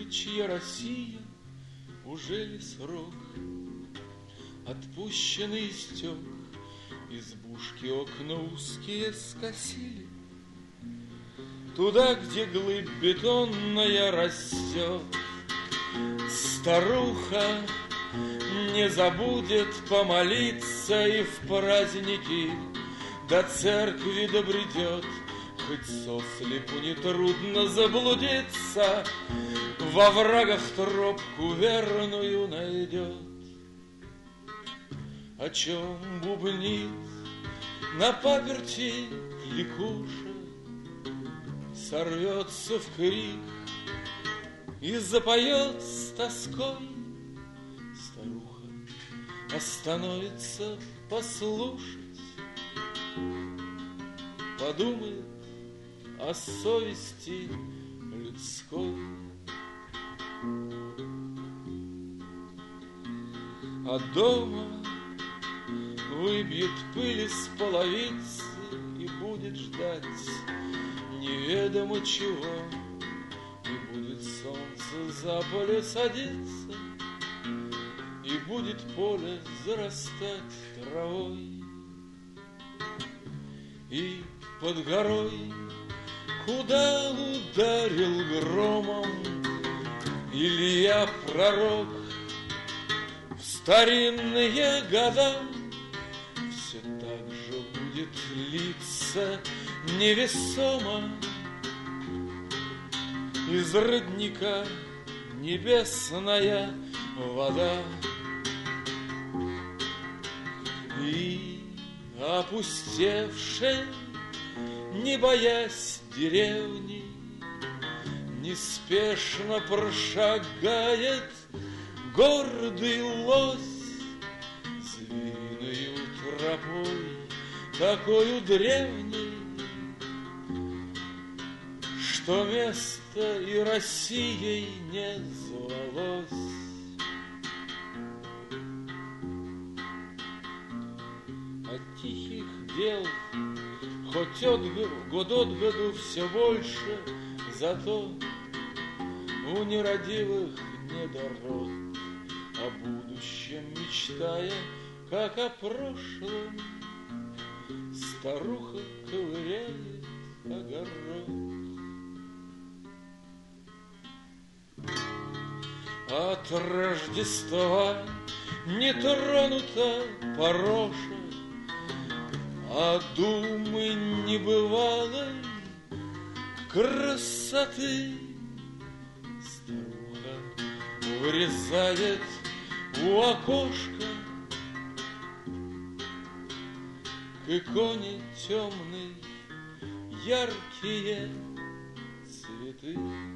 чья Россия, уже ли срок? Отпущенный истек, избушки окна узкие скосили. Туда, где глыб бетонная растет, старуха не забудет помолиться и в праздники до церкви добредет. Хоть сослепу нетрудно заблудиться, во врагах тропку верную найдет. О чем бубнит на паперти кликуша, сорвется в крик и запоет с тоской. Старуха остановится послушать, подумает о совести людской. А дома выбьет пыль из половицы и будет ждать неведомо чего. И будет солнце за поле садиться, и будет поле зарастать травой. И под горой, куда ударил громом Илья пророк, в старинные года все так же будет литься невесомо из родника небесная вода. И опустевшей, не боясь деревни, неспешно прошагает гордый лось звериную тропой, такою древней, что место и Россией не звалось. От тихих дел хоть год от году все больше, зато у нерадивых недород, о будущем мечтая, как о прошлом, старуха ковыряет огород. От Рождества не тронута пороша, а думы небывалой красоты. Старуха вырезает у окошка к иконе темной яркие цветы.